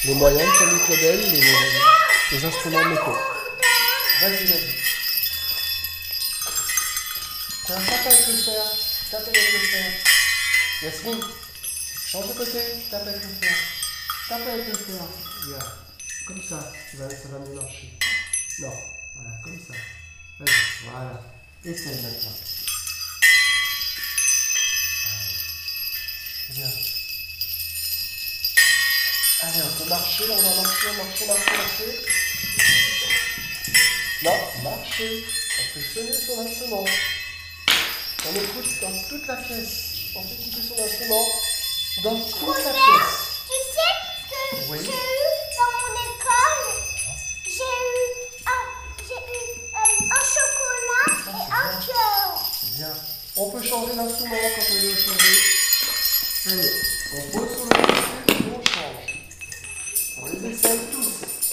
Les moyennes, comme Claudel, les instruments métaux. Vas-y, vas-y. Tiens, tape avec le fer. Tape avec le fer. Yasmine, change de côté. Tape avec le fer. Tape avec le fer. Regarde. Comme ça, ça va mieux marcher. Non, voilà, comme ça. Vas-y, voilà. Essaye maintenant. Allez. Bien. Allez, on peut marcher, on va marcher. Non, marcher. On fait sonner son instrument. On écoute dans toute la pièce. On fait écouter son instrument dans toute la pièce. Tu sais que oui. J'ai eu dans mon école, j'ai eu un chocolat et un cœur. C'est bien. On peut changer l'instrument quand on veut changer. Allez, on pose sur le PC et on change. On les essaye tous.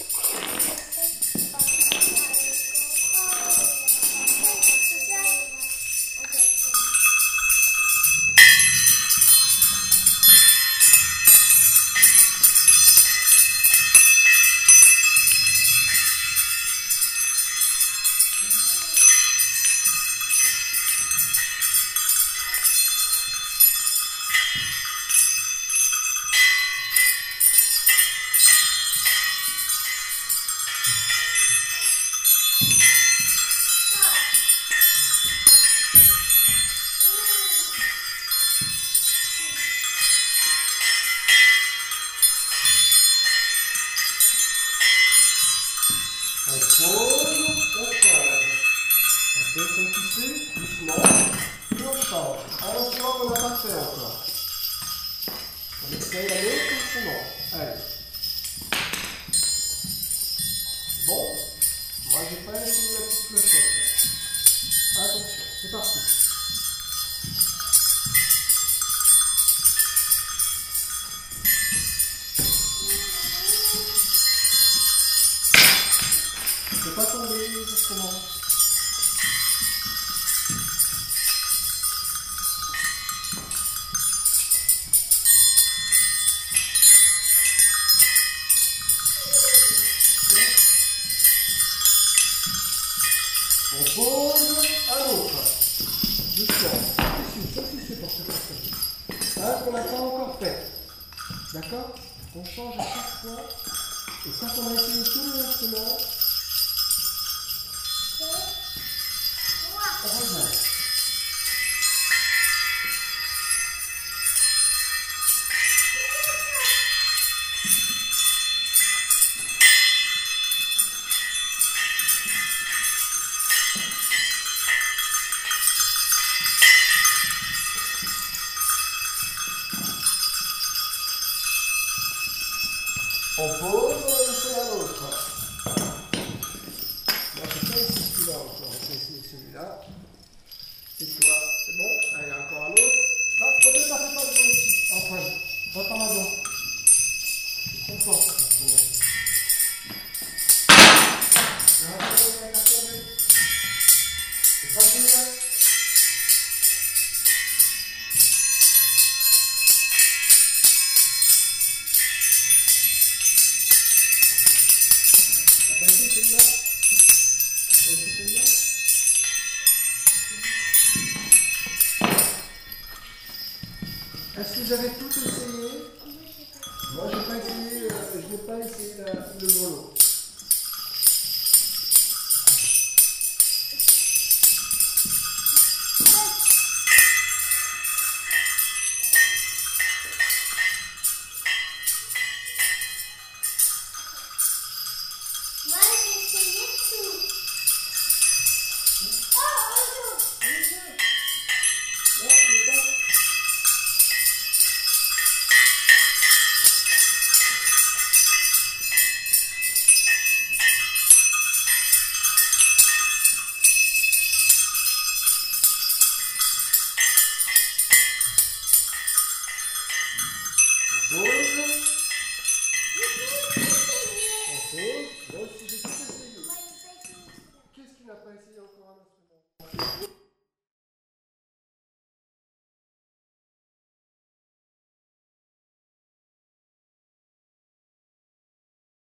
On pose, on change. On peut s'occuper doucement, et on change. Un instrument qu'on n'a pas fait encore. On essaye un autre instrument. Allez. Bon, moi j'ai pas essayé la petite clochette. Attention, c'est parti. Ne pas tomber les instruments. On pose un autre. Doucement. C'est pour ça. Un qu'on n'a pas encore fait. D'accord? On change à chaque fois. Et quand on a essayé tous les instruments, on revient. On pose, on fait un autre. Moi, je fais ici celui-là encore. On fait essayer celui-là. Et toi, c'est bon? Allez, encore un autre. Ah, peut-être ça fait pas le bon ici. Antoine, va par là-bas. C'est trop fort, c'est pas celui-là. Est-ce que vous avez tout essayé? Moi, je n'ai pas essayé le grelot.